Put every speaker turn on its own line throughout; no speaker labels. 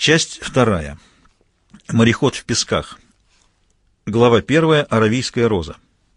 Часть вторая. Мореход в песках. Глава первая. Аравийская роза.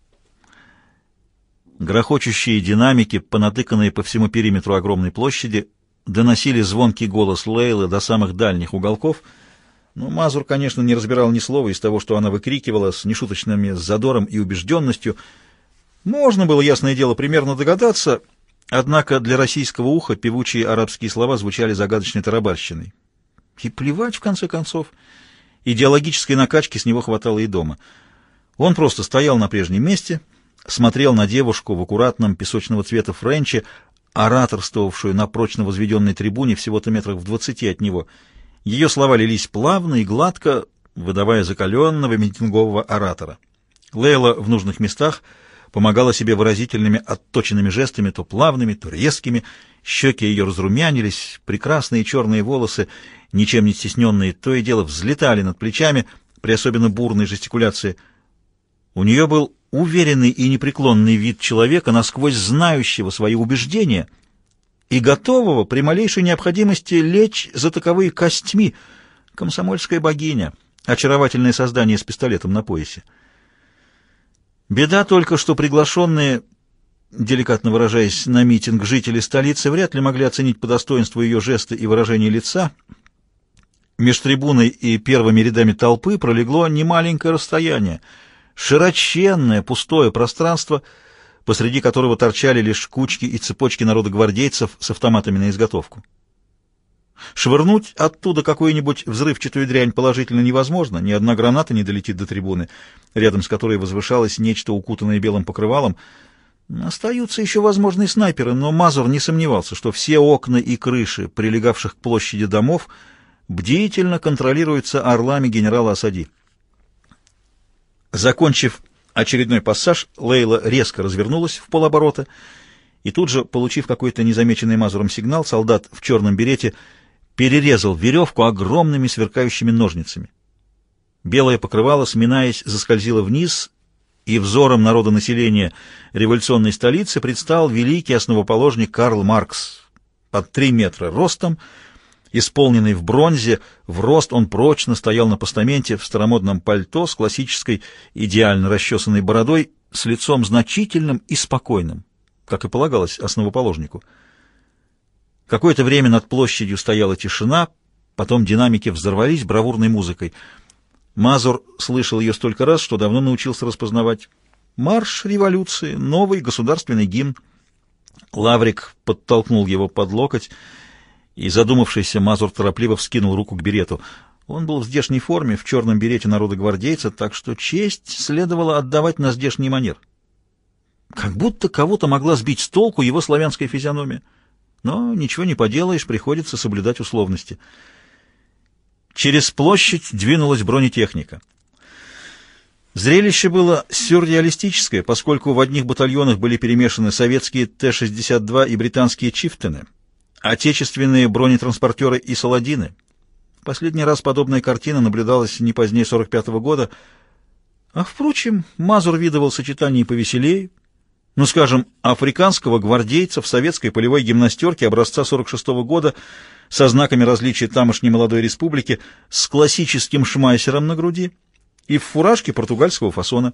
Грохочущие динамики, понатыканные по всему периметру огромной площади, доносили звонкий голос Лейлы до самых дальних уголков, но Мазур, конечно, не разбирал ни слова из того, что она выкрикивала с нешуточным задором и убежденностью. Можно было, ясное дело, примерно догадаться, однако для российского уха певучие арабские слова звучали загадочной тарабарщиной. И плевать, в конце концов. Идеологической накачки с него хватало и дома. Он просто стоял на прежнем месте, смотрел на девушку в аккуратном песочного цвета френче, ораторствовавшую на прочно возведенной трибуне всего-то метрах в 20 от него. Ее слова лились плавно и гладко, выдавая закаленного митингового оратора. Лейла в нужных местах помогала себе выразительными отточенными жестами, то плавными, то резкими. Щеки ее разрумянились, прекрасные черные волосы, ничем не стесненные, то и дело взлетали над плечами при особенно бурной жестикуляции. У нее был уверенный и непреклонный вид человека, насквозь знающего свои убеждения и готового при малейшей необходимости лечь за таковые костьми. Комсомольская богиня, очаровательное создание с пистолетом на поясе. Беда только, что приглашенные, деликатно выражаясь, на митинг жители столицы вряд ли могли оценить по достоинству ее жесты и выражения лица. Меж трибуной и первыми рядами толпы пролегло немаленькое расстояние, широченное пустое пространство, посреди которого торчали лишь кучки и цепочки народогвардейцев с автоматами на изготовку. Швырнуть оттуда какую-нибудь взрывчатую дрянь положительно невозможно, ни одна граната не долетит до трибуны, рядом с которой возвышалось нечто, укутанное белым покрывалом. Остаются еще возможные снайперы, но Мазур не сомневался, что все окна и крыши, прилегавших к площади домов, бдительно контролируются орлами генерала Асади. Закончив очередной пассаж, Лейла резко развернулась в полоборота, и тут же, получив какой-то незамеченный Мазуром сигнал, солдат в черном берете перерезал веревку огромными сверкающими ножницами. Белое покрывало, сминаясь, заскользило вниз, и взором народонаселения революционной столицы предстал великий основоположник Карл Маркс. Под 3 метра ростом, исполненный в бронзе, в рост он прочно стоял на постаменте в старомодном пальто с классической, идеально расчесанной бородой, с лицом значительным и спокойным, как и полагалось основоположнику. Какое-то время над площадью стояла тишина, потом динамики взорвались бравурной музыкой. Мазур слышал ее столько раз, что давно научился распознавать. Марш революции, новый государственный гимн. Лаврик подтолкнул его под локоть, и задумавшийся Мазур торопливо вскинул руку к берету. Он был в здешней форме, в черном берете народогвардейца, так что честь следовало отдавать на здешний манер. Как будто кого-то могла сбить с толку его славянская физиономия. Но ничего не поделаешь, приходится соблюдать условности. Через площадь двинулась бронетехника. Зрелище было сюрреалистическое, поскольку в одних батальонах были перемешаны советские Т-62 и британские «Чифтены», отечественные бронетранспортеры и «Саладины». В последний раз подобная картина наблюдалась не позднее 45-го года, а, впрочем, Мазур видывал сочетание и повеселее, ну, скажем, африканского гвардейца в советской полевой гимнастерке образца 46-го года со знаками различия тамошней молодой республики, с классическим шмайсером на груди и в фуражке португальского фасона.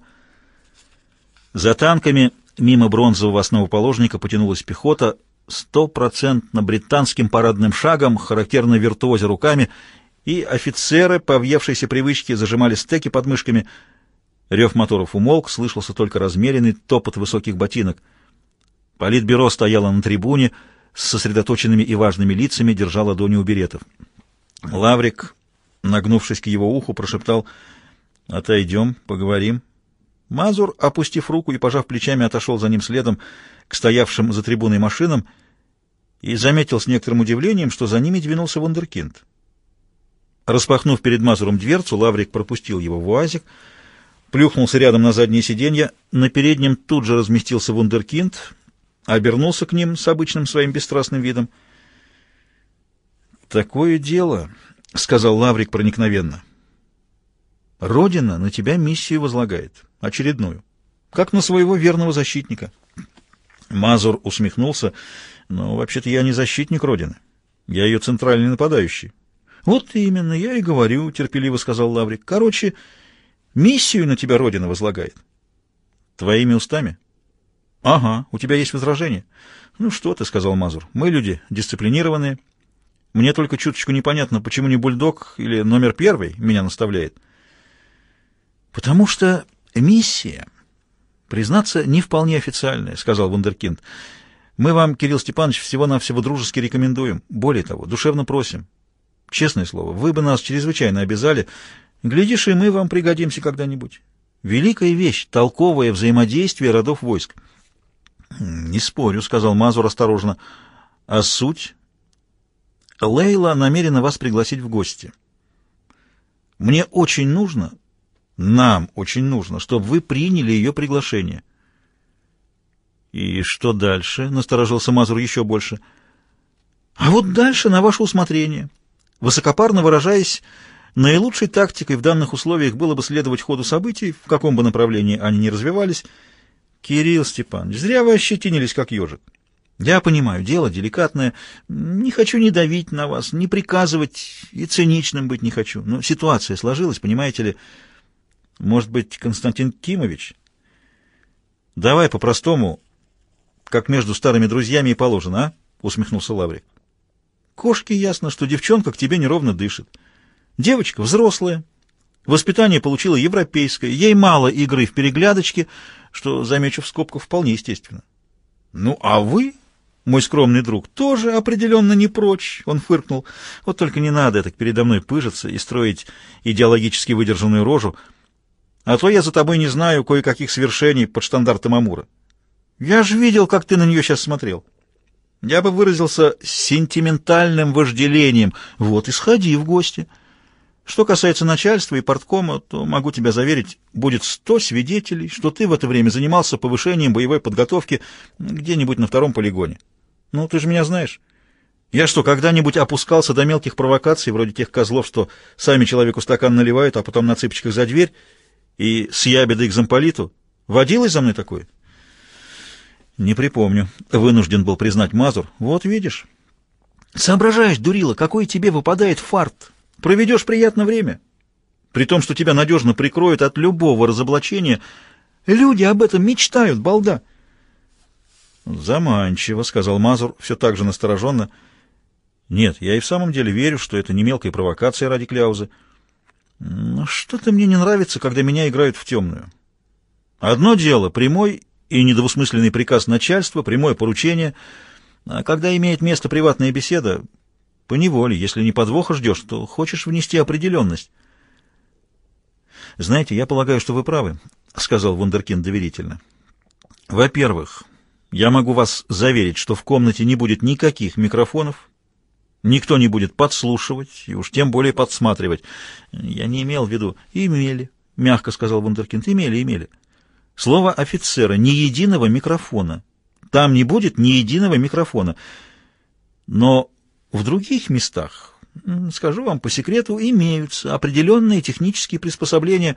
За танками мимо бронзового основоположника потянулась пехота, 100% британским парадным шагом, характерно виртуозя руками, и офицеры, по въевшейся привычке, зажимали стеки под мышками. Рев моторов умолк, слышался только размеренный топот высоких ботинок. Политбюро стояло на трибуне с сосредоточенными и важными лицами, держа ладони у беретов. Лаврик, нагнувшись к его уху, прошептал: «Отойдем, поговорим». Мазур, опустив руку и пожав плечами, отошел за ним следом к стоявшим за трибуной машинам и заметил с некоторым удивлением, что за ними двинулся вундеркинд. Распахнув перед Мазуром дверцу, Лаврик пропустил его в УАЗик, плюхнулся рядом на заднее сиденье, на переднем тут же разместился вундеркинд, обернулся к ним с обычным своим бесстрастным видом. «Такое дело», — сказал Лаврик проникновенно. «Родина на тебя миссию возлагает, очередную, как на своего верного защитника». Мазур усмехнулся. «Но вообще-то я не защитник Родины, я ее центральный нападающий. Вот именно, я и говорю, терпеливо сказал Лаврик. Короче, миссию на тебя Родина возлагает. Твоими устами? Ага, у тебя есть возражения? Ну что ты, сказал Мазур, мы люди дисциплинированные. Мне только чуточку непонятно, почему не бульдог или номер 1 меня наставляет. Потому что миссия, признаться, не вполне официальная, сказал вундеркинд. Мы вам, Кирилл Степанович, всего-навсего дружески рекомендуем. Более того, душевно просим. Честное слово, вы бы нас чрезвычайно обязали. Глядишь, и мы вам пригодимся когда-нибудь. Великая вещь, толковое взаимодействие родов войск. Не спорю, сказал Мазур осторожно. А суть? Лейла намерена вас пригласить в гости. Мне очень нужно, нам очень нужно, чтобы вы приняли ее приглашение. И что дальше? Насторожился Мазур еще больше. А вот дальше на ваше усмотрение. Высокопарно выражаясь, наилучшей тактикой в данных условиях было бы следовать ходу событий, в каком бы направлении они ни развивались. Кирилл Степанович, зря вы ощетинились, как ежик. Я понимаю, дело деликатное, не хочу ни давить на вас, ни приказывать, и циничным быть не хочу. Но ситуация сложилась, понимаете ли. Может быть, Константин Кимович? Давай по-простому, как между старыми друзьями и положено, а? Усмехнулся Лаврик. Кошке ясно, что девчонка к тебе неровно дышит. Девочка взрослая, воспитание получила европейское, ей мало игры в переглядочке, что, замечу в скобках, вполне естественно. Ну, а вы, мой скромный друг, тоже определенно не прочь, он фыркнул. Вот только не надо так передо мной пыжиться и строить идеологически выдержанную рожу, а то я за тобой не знаю кое-каких свершений под штандартом Амура. Я же видел, как ты на нее сейчас смотрел. Я бы выразился сентиментальным вожделением. Вот и сходи в гости. Что касается начальства и парткома, то могу тебя заверить, будет 100 свидетелей, что ты в это время занимался повышением боевой подготовки где-нибудь на 2-м полигоне. Ну, ты же меня знаешь. Я что, когда-нибудь опускался до мелких провокаций, вроде тех козлов, что сами человеку стакан наливают, а потом на цыпочках за дверь, и с ябедой к замполиту? Водилось за мной такое? Не припомню. Вынужден был признать Мазур. Вот видишь. Соображаешь, дурила, какой тебе выпадает фарт. Проведешь приятное время. При том, что тебя надежно прикроют от любого разоблачения. Люди об этом мечтают, балда. Заманчиво, сказал Мазур, все так же настороженно. Нет, я и в самом деле верю, что это не мелкая провокация ради кляузы. Но что-то мне не нравится, когда меня играют в темную. Одно дело — прямой и недвусмысленный приказ начальства, прямое поручение, а когда имеет место приватная беседа, поневоле, если не подвоха ждешь, то хочешь внести определенность. «Знаете, я полагаю, что вы правы», — сказал вундеркинд доверительно. «Во-первых, я могу вас заверить, что в комнате не будет никаких микрофонов, никто не будет подслушивать и уж тем более подсматривать. Я не имел в виду...» «Имели», — мягко сказал вундеркинд, — «имели. Слово офицера, ни единого микрофона. Там не будет ни единого микрофона. Но в других местах, скажу вам по секрету, имеются определенные технические приспособления.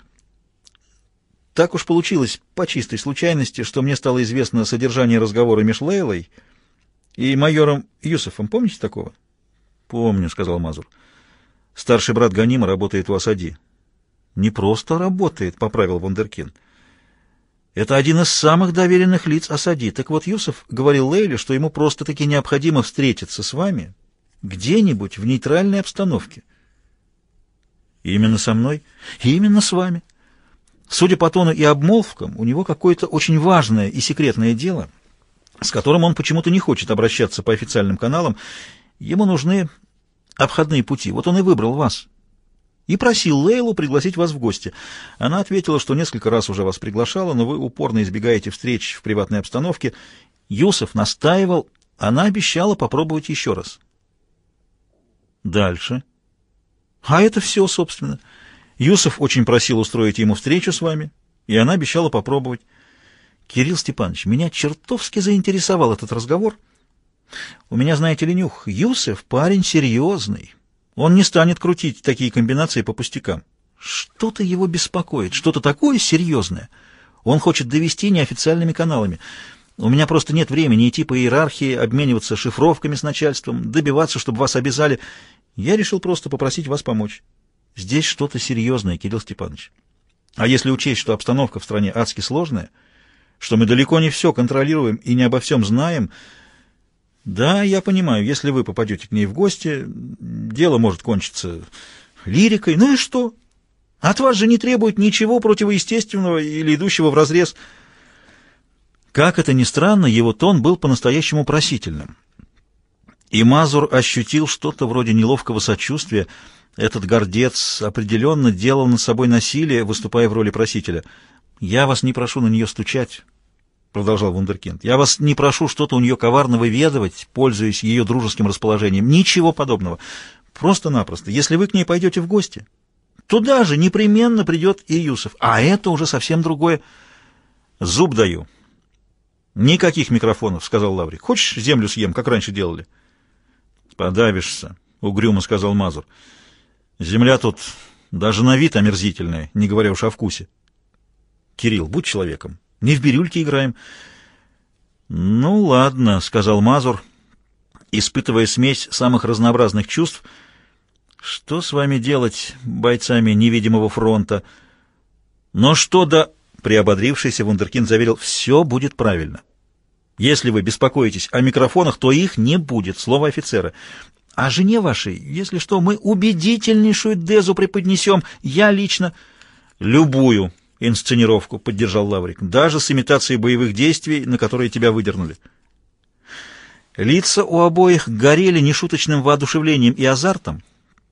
Так уж получилось по чистой случайности, что мне стало известно содержание разговора между Лейлой и майором Юсуфом. Помните такого? Помню, сказал Мазур. Старший брат Ганима работает в Асади. Не просто работает, поправил вундеркинд. Это один из самых доверенных лиц Асади. Так вот, Юсуф говорил Лейле, что ему просто-таки необходимо встретиться с вами где-нибудь в нейтральной обстановке. Именно со мной? Именно с вами. Судя по тону и обмолвкам, у него какое-то очень важное и секретное дело, с которым он почему-то не хочет обращаться по официальным каналам. Ему нужны обходные пути. Вот он и выбрал вас. И просил Лейлу пригласить вас в гости. Она ответила, что несколько раз уже вас приглашала, но вы упорно избегаете встреч в приватной обстановке. Юсуф настаивал, она обещала попробовать еще раз. Дальше. А это все, собственно. Юсуф очень просил устроить ему встречу с вами, и она обещала попробовать. Кирилл Степанович, меня чертовски заинтересовал этот разговор. У меня, знаете ли, нюх. Юсуф парень серьезный. Он не станет крутить такие комбинации по пустякам. Что-то его беспокоит, что-то такое серьезное. Он хочет довести неофициальными каналами. У меня просто нет времени идти по иерархии, обмениваться шифровками с начальством, добиваться, чтобы вас обязали. Я решил просто попросить вас помочь. Здесь что-то серьезное, Кирилл Степанович. А если учесть, что обстановка в стране адски сложная, что мы далеко не все контролируем и не обо всем знаем, да, я понимаю, если вы попадете к ней в гости, дело может кончиться лирикой, ну и что? От вас же не требует ничего противоестественного или идущего вразрез. Как это ни странно, его тон был по-настоящему просительным. И Мазур ощутил что-то вроде неловкого сочувствия. Этот гордец определенно делал над собой насилие, выступая в роли просителя. «Я вас не прошу на нее стучать», — продолжал вундеркинд. «Я вас не прошу что-то у нее коварно выведывать, пользуясь ее дружеским расположением. Ничего подобного. Просто-напросто, если вы к ней пойдете в гости, туда же непременно придет и Юсов. А это уже совсем другое. Зуб даю». «Никаких микрофонов», — сказал Лаврик. «Хочешь, землю съем, как раньше делали?» «Подавишься», — угрюмо сказал Мазур. «Земля тут даже на вид омерзительная, не говоря уж о вкусе». «Кирилл, будь человеком, не в бирюльке играем». «Ну ладно», — сказал Мазур, испытывая смесь самых разнообразных чувств. «Что с вами делать, бойцами невидимого фронта?» «Но что да...» Приободрившийся вундеркинд заверил: «Все будет правильно. Если вы беспокоитесь о микрофонах, то их не будет, слово офицера. А жене вашей, если что, мы убедительнейшую дезу преподнесем, я лично...» «Любую инсценировку», — поддержал Лаврик, «даже с имитацией боевых действий, на которые тебя выдернули». Лица у обоих горели нешуточным воодушевлением и азартом.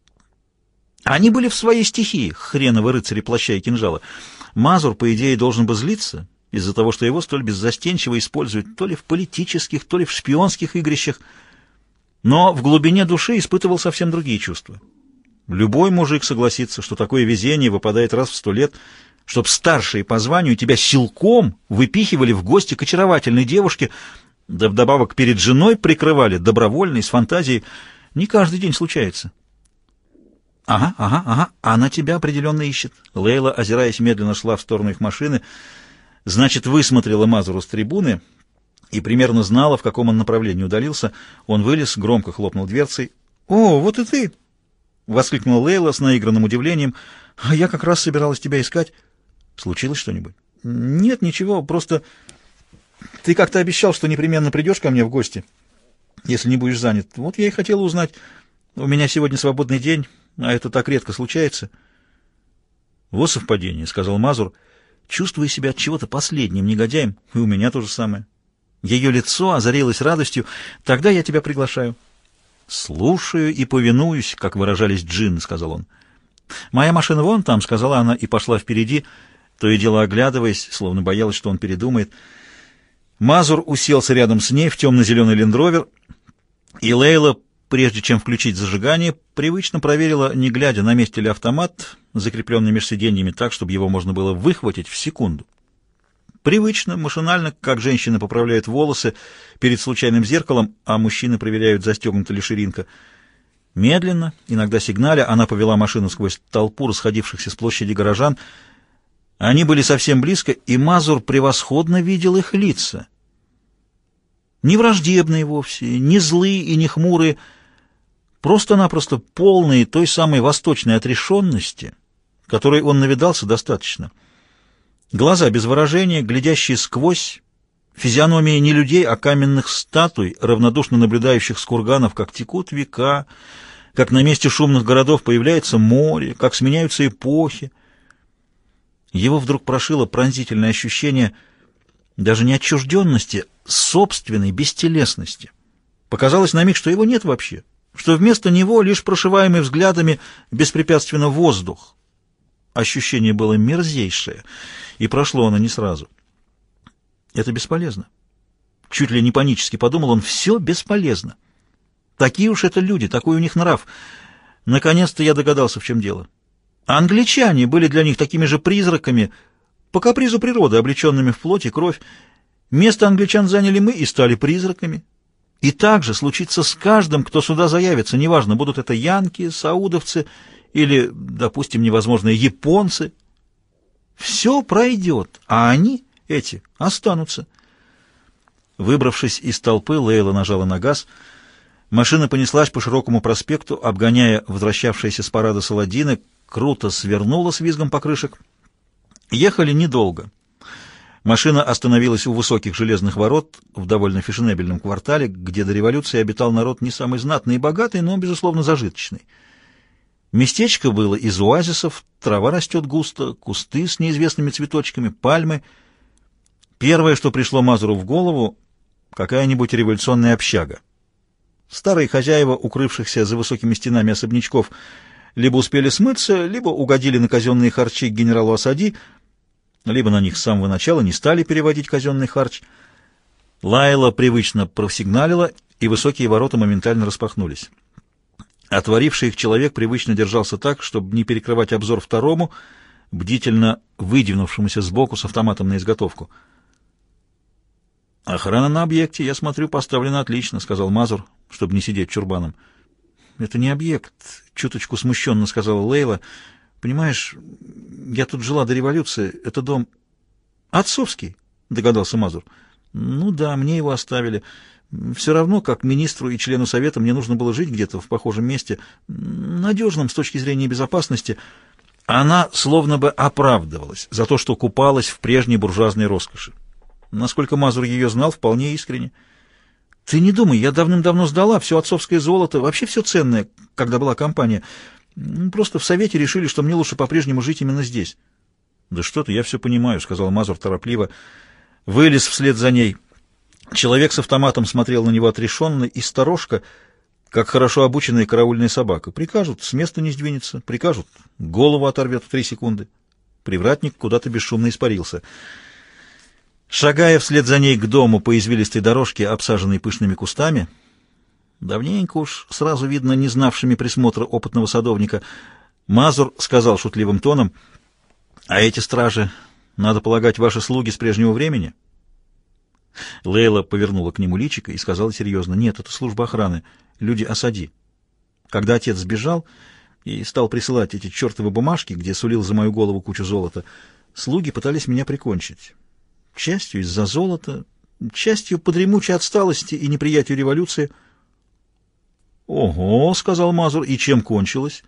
Они были в своей стихии, хреновы рыцари плаща и кинжала. Мазур, по идее, должен бы злиться из-за того, что его столь беззастенчиво используют то ли в политических, то ли в шпионских игрищах, но в глубине души испытывал совсем другие чувства. Любой мужик согласится, что такое везение выпадает раз в 100 лет, чтоб старшие по званию тебя силком выпихивали в гости к очаровательной девушке, да вдобавок перед женой прикрывали добровольно и с фантазией. Не каждый день случается. Ага, она тебя определенно ищет». Лейла, озираясь, медленно шла в сторону их машины. Значит, высмотрела Мазуру с трибуны и примерно знала, в каком он направлении удалился. Он вылез, громко хлопнул дверцей. «О, вот и ты!» — воскликнула Лейла с наигранным удивлением. «А я как раз собиралась тебя искать. Случилось что-нибудь?» «Нет, ничего, просто ты как-то обещал, что непременно придешь ко мне в гости, если не будешь занят. Вот я и хотела узнать. У меня сегодня свободный день, а это так редко случается». «Вот совпадение», — сказал Мазур, чувствуя себя от чего-то последним негодяем. «И у меня то же самое». Ее лицо озарилось радостью. «Тогда я тебя приглашаю». «Слушаю и повинуюсь», как выражались джинны, — сказал он. «Моя машина вон там», — сказала она и пошла впереди, то и дело оглядываясь, словно боялась, что он передумает. Мазур уселся рядом с ней в темно-зеленый лендровер, и Лейла, прежде чем включить зажигание, привычно проверила, не глядя, на месте ли автомат, закрепленный между сиденьями так, чтобы его можно было выхватить в секунду. Привычно, машинально, как женщины поправляют волосы перед случайным зеркалом, а мужчины проверяют, застегнута ли ширинка. Медленно, иногда сигналя, она повела машину сквозь толпу расходившихся с площади горожан. Они были совсем близко, и Мазур превосходно видел их лица. Не враждебные вовсе, не злые и не хмурые, просто-напросто полные той самой восточной отрешенности, которой он навидался достаточно. Глаза без выражения, глядящие сквозь, физиономии не людей, а каменных статуй, равнодушно наблюдающих с курганов, как текут века, как на месте шумных городов появляется море, как сменяются эпохи. Его вдруг прошило пронзительное ощущение даже не отчужденности, собственной бестелесности. Показалось на миг, что его нет вообще, что вместо него лишь прошиваемый взглядами беспрепятственно воздух. Ощущение было мерзейшее, и прошло оно не сразу. Это бесполезно. Чуть ли не панически подумал он: все бесполезно. Такие уж это люди, такой у них нрав. Наконец-то я догадался, в чем дело. А англичане были для них такими же призраками, по капризу природы, облеченными в плоть и кровь. Место англичан заняли мы и стали призраками. И так же случится с каждым, кто сюда заявится, неважно, будут это янки, саудовцы или, допустим, невозможные японцы. Все пройдет, а они, эти, останутся. Выбравшись из толпы, Лейла нажала на газ. Машина понеслась по широкому проспекту, обгоняя возвращавшиеся с парада Саладины, круто свернула с визгом покрышек. Ехали недолго. Машина остановилась у высоких железных ворот в довольно фешенебельном квартале, где до революции обитал народ не самый знатный и богатый, но, безусловно, зажиточный. Местечко было из оазисов, трава растет густо, кусты с неизвестными цветочками, пальмы. Первое, что пришло Мазуру в голову, какая-нибудь революционная общага. Старые хозяева, укрывшихся за высокими стенами особнячков, либо успели смыться, либо угодили на казенные харчи к генералу Асади, либо на них с самого начала не стали переводить казенный харч. Лайла привычно просигналила, и высокие ворота моментально распахнулись. Отворивший их человек привычно держался так, чтобы не перекрывать обзор второму, бдительно выдвинувшемуся сбоку с автоматом на изготовку. «Охрана на объекте, я смотрю, поставлена отлично», — сказал Мазур, чтобы не сидеть чурбаном. «Это не объект», — чуточку смущенно сказала Лейла. «Понимаешь, я тут жила до революции. Это дом...» «Отцовский», — догадался Мазур. «Ну да, мне его оставили. Все равно, как министру и члену совета, мне нужно было жить где-то в похожем месте, надежном с точки зрения безопасности». Она словно бы оправдывалась за то, что купалась в прежней буржуазной роскоши. Насколько Мазур ее знал, вполне искренне. «Ты не думай, я давным-давно сдала все отцовское золото, вообще все ценное, когда была компания. Просто в совете решили, что мне лучше по-прежнему жить именно здесь». «Да что ты, я все понимаю», — сказал Мазур торопливо. Вылез вслед за ней. Человек с автоматом смотрел на него отрешенно и сторожко, как хорошо обученная караульная собака. Прикажут, с места не сдвинется, прикажут, голову оторвет в 3 секунды. Привратник куда-то бесшумно испарился. Шагая вслед за ней к дому по извилистой дорожке, обсаженной пышными кустами, давненько уж сразу видно не знавшими присмотра опытного садовника, Мазур сказал шутливым тоном: «А эти стражи, надо полагать, ваши слуги с прежнего времени?» Лейла повернула к нему личико и сказала серьезно: «Нет, это служба охраны, люди Асади. Когда отец сбежал и стал присылать эти чертовы бумажки, где сулил за мою голову кучу золота, слуги пытались меня прикончить. Частью из-за золота, частью по дремучей отсталости и неприятию революции». «Ого», — сказал Мазур, — «и чем кончилось?»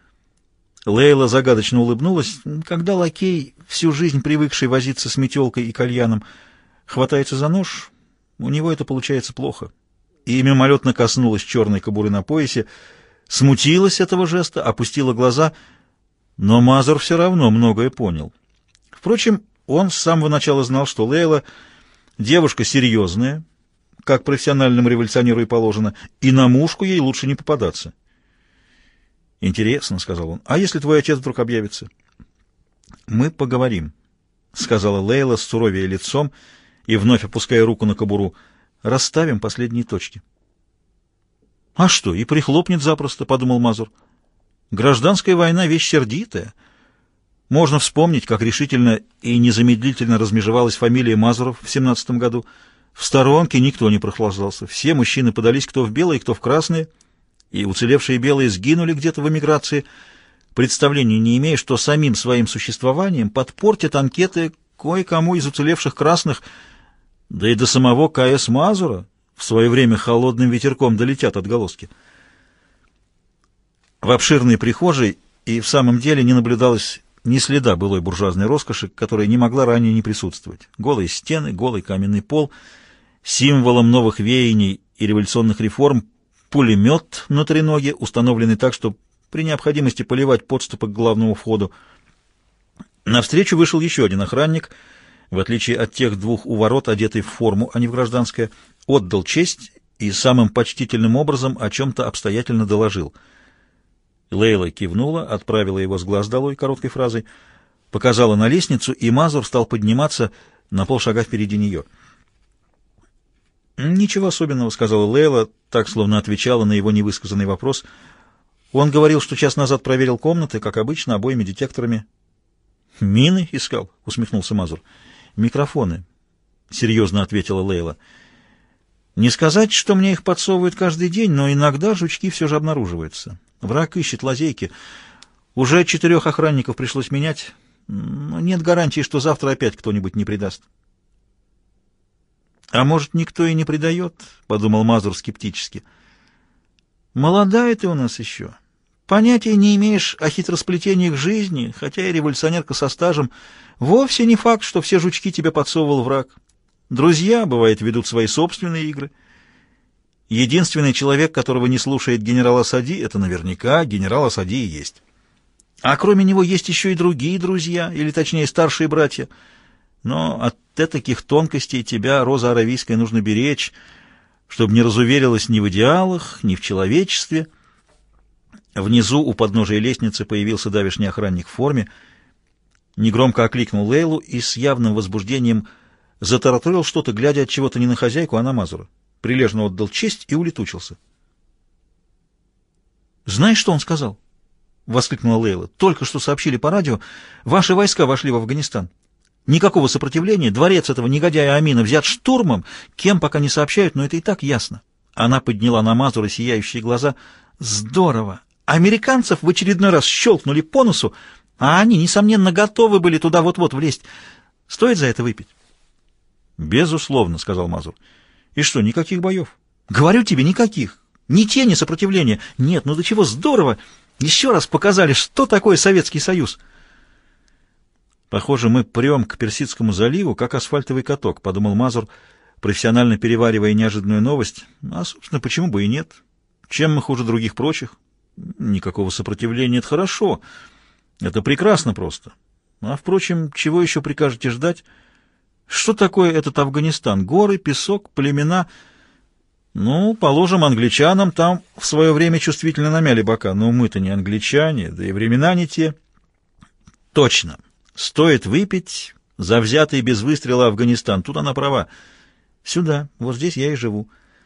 Лейла загадочно улыбнулась. Когда лакей, всю жизнь привыкший возиться с метелкой и кальяном, хватается за нож, у него это получается плохо. И мимолетно коснулась черной кобуры на поясе, смутилась этого жеста, опустила глаза, но Мазур все равно многое понял. Впрочем, он с самого начала знал, что Лейла девушка серьезная, как профессиональному революционеру и положено, и на мушку ей лучше не попадаться. «Интересно», — сказал он, — «а если твой отец вдруг объявится?» «Мы поговорим», — сказала Лейла с суровее лицом и вновь опуская руку на кобуру. «Расставим последние точки». «А что, и прихлопнет запросто», — подумал Мазур. «Гражданская война — вещь сердитая. Можно вспомнить, как решительно и незамедлительно размежевалась фамилия Мазуров в 17 году. В сторонке никто не прохлаждался. Все мужчины подались кто в белые, кто в красные, и уцелевшие белые сгинули где-то в эмиграции, представления не имея, что самим своим существованием подпортят анкеты кое-кому из уцелевших красных, да и до самого К.С. Мазура в свое время холодным ветерком долетят отголоски». В обширной прихожей и в самом деле не наблюдалось ни следа былой буржуазной роскоши, которая не могла ранее не присутствовать. Голые стены, голый каменный пол, символом новых веяний и революционных реформ пулемет на треноге, установленный так, чтобы при необходимости поливать подступы к главному входу. Навстречу вышел еще один охранник, в отличие от тех двух у ворот, одетый в форму, а не в гражданское, отдал честь и самым почтительным образом о чем-то обстоятельно доложил. Лейла кивнула, отправила его с глаз долой короткой фразой, показала на лестницу, и Мазур стал подниматься на полшага впереди нее. «Ничего особенного», — сказала Лейла, так словно отвечала на его невысказанный вопрос. «Он говорил, что час назад проверил комнаты, как обычно, обоими детекторами». «Мины искал?» — усмехнулся Мазур. «Микрофоны», — серьезно ответила Лейла. «Не сказать, что мне их подсовывают каждый день, но иногда жучки все же обнаруживаются. Враг ищет лазейки. Уже 4 охранников пришлось менять, но нет гарантии, что завтра опять кто-нибудь не предаст». «А может, никто и не предает?» — подумал Мазур скептически. Молодая ты у нас еще. Понятия не имеешь о хитросплетениях жизни, хотя и революционерка со стажем. Вовсе не факт, что все жучки тебе подсовывал враг. Друзья, бывает, ведут свои собственные игры. Единственный человек, которого не слушает генерал Асади, это наверняка генерал Асади и есть. А кроме него есть еще и другие друзья, или точнее старшие братья. Но от таких тонкостей тебя, Роза Аравийская, нужно беречь, чтобы не разуверилась ни в идеалах, ни в человечестве. Внизу у подножия лестницы появился давешний охранник в форме, негромко окликнул Лейлу и с явным возбуждением затараторил что-то, глядя от чего-то не на хозяйку, а на Мазура. Прилежно отдал честь и улетучился. «Знаешь, что он сказал?» — воскликнула Лейла. «Только что сообщили по радио, ваши войска вошли в Афганистан. Никакого сопротивления, дворец этого негодяя Амина взят штурмом, кем пока не сообщают, но это и так ясно». Она подняла на Мазура сияющие глаза. «Здорово! Американцев в очередной раз щелкнули по носу, а они, несомненно, готовы были туда вот-вот влезть. Стоит за это выпить?» «Безусловно», — сказал Мазур. «И что, никаких боев?» «Говорю тебе, никаких. Ни тени сопротивления. Нет, ну до чего здорово! Еще раз показали, что такое Советский Союз». «Похоже, мы прем к Персидскому заливу, как асфальтовый каток», — подумал Мазур, профессионально переваривая неожиданную новость. «А, собственно, почему бы и нет? Чем мы хуже других прочих? Никакого сопротивления — это хорошо. Это прекрасно просто. А, впрочем, чего еще прикажете ждать? Что такое этот Афганистан? Горы, песок, племена? Ну, положим, англичанам там в свое время чувствительно намяли бока. Но мы-то не англичане, да и времена не те». «Точно. Стоит выпить за взятый без выстрела Афганистан. Тут она права. Сюда, вот здесь я и живу».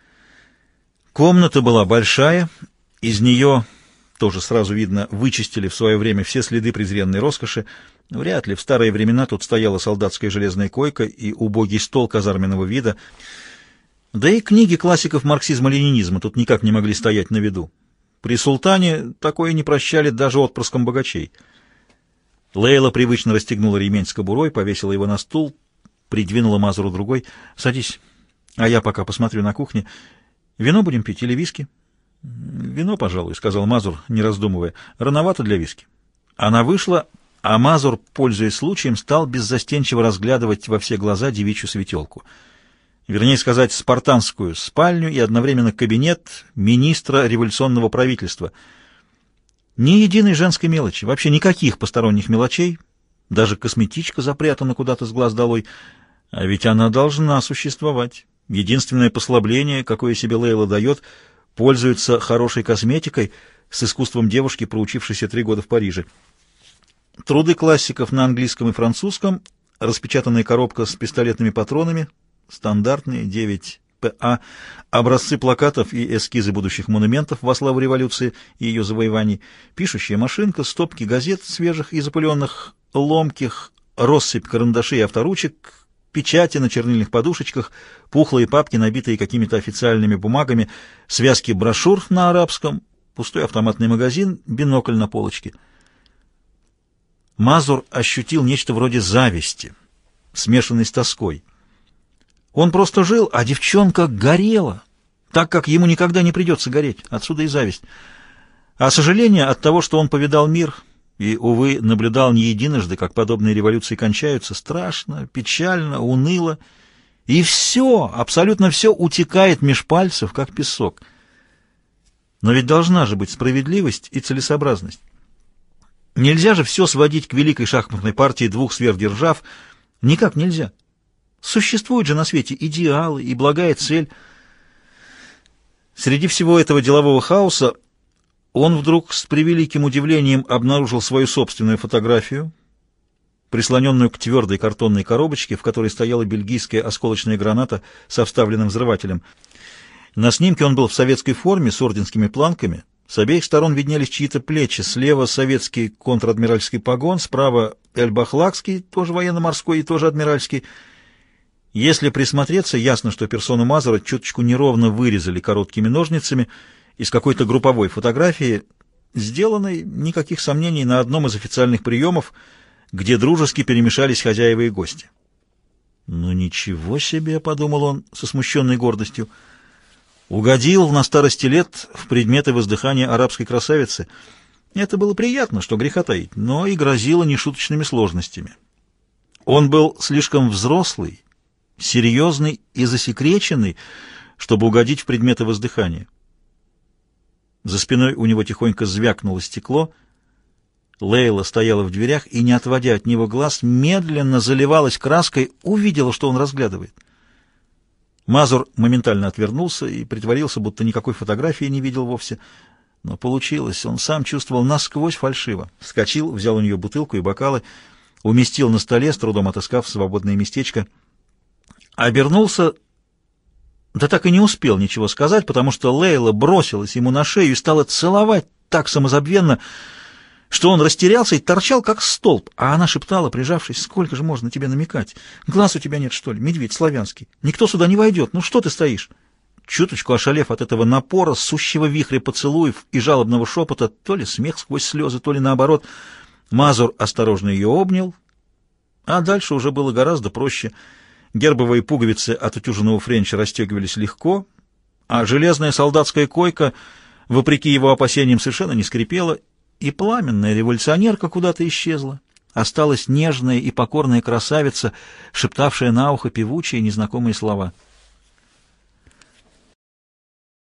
Комната была большая, из нее, тоже сразу видно, вычистили в свое время все следы презренной роскоши. Вряд ли в старые времена тут стояла солдатская железная койка и убогий стол казарменного вида. Да и книги классиков марксизма-ленинизма тут никак не могли стоять на виду. При султане такое не прощали даже отпрыском богачей. Лейла привычно расстегнула ремень с кобурой, повесила его на стул, придвинула Мазуру другой. «Садись, а я пока посмотрю на кухне. Вино будем пить или виски?» «Вино, пожалуй», — сказал Мазур, не раздумывая. «Рановато для виски». Она вышла, а Мазур, пользуясь случаем, стал беззастенчиво разглядывать во все глаза девичью светелку. Вернее сказать, спартанскую спальню и одновременно кабинет министра революционного правительства. Ни единой женской мелочи, вообще никаких посторонних мелочей, даже косметичка запрятана куда-то с глаз долой, а ведь она должна существовать. Единственное послабление, какое себе Лейла дает, пользуется хорошей косметикой с искусством девушки, проучившейся 3 года в Париже. Труды классиков на английском и французском, распечатанная коробка с пистолетными патронами, стандартные 9 ПА, образцы плакатов и эскизы будущих монументов во славу революции и ее завоеваний, пишущая машинка, стопки газет свежих и запыленных, ломких, россыпь карандашей и авторучек, печати на чернильных подушечках, пухлые папки, набитые какими-то официальными бумагами, связки брошюр на арабском, пустой автоматный магазин, бинокль на полочке. Мазур ощутил нечто вроде зависти, смешанной с тоской. Он просто жил, а девчонка горела, так как ему никогда не придется гореть, отсюда и зависть. А сожаление от того, что он повидал мир и, увы, наблюдал не единожды, как подобные революции кончаются, страшно, печально, уныло, и все, абсолютно все утекает меж пальцев, как песок. Но ведь должна же быть справедливость и целесообразность. Нельзя же все сводить к великой шахматной партии 2 сверхдержав, никак нельзя. Существуют же на свете идеалы и благая цель. Среди всего этого делового хаоса он вдруг с превеликим удивлением обнаружил свою собственную фотографию, прислоненную к твердой картонной коробочке, в которой стояла бельгийская осколочная граната со вставленным взрывателем. На снимке он был в советской форме с орденскими планками. С обеих сторон виднелись чьи-то плечи. Слева советский контр-адмиральский погон, справа Эль-Бахлакский, тоже военно-морской и тоже адмиральский. Если присмотреться, ясно, что персону Мазура чуточку неровно вырезали короткими ножницами из какой-то групповой фотографии, сделанной, никаких сомнений, на одном из официальных приемов, где дружески перемешались хозяева и гости. «Ну ничего себе!» — подумал он со смущенной гордостью. Угодил на старости лет в предметы воздыхания арабской красавицы. Это было приятно, что греха таить, но и грозило нешуточными сложностями. Он был слишком взрослый, серьезный и засекреченный, чтобы угодить в предметы воздыхания. За спиной у него тихонько звякнуло стекло. Лейла стояла в дверях и, не отводя от него глаз, медленно заливалась краской, увидела, что он разглядывает. Мазур моментально отвернулся и притворился, будто никакой фотографии не видел вовсе. Но получилось, он сам чувствовал насквозь фальшиво. Вскочил, взял у нее бутылку и бокалы, уместил на столе, с трудом отыскав свободное местечко. Обернулся, да так и не успел ничего сказать, потому что Лейла бросилась ему на шею и стала целовать так самозабвенно, что он растерялся и торчал, как столб, а она шептала, прижавшись: «Сколько же можно тебе намекать? Глаз у тебя нет, что ли? Медведь славянский. Никто сюда не войдет. Ну что ты стоишь?» Чуточку ошалев от этого напора, сущего вихря поцелуев и жалобного шепота, то ли смех сквозь слезы, то ли наоборот, Мазур осторожно ее обнял, а дальше уже было гораздо проще. Гербовые пуговицы от утюженного френча расстегивались легко, а железная солдатская койка, вопреки его опасениям, совершенно не скрипела, и пламенная революционерка куда-то исчезла. Осталась нежная и покорная красавица, шептавшая на ухо певучие незнакомые слова.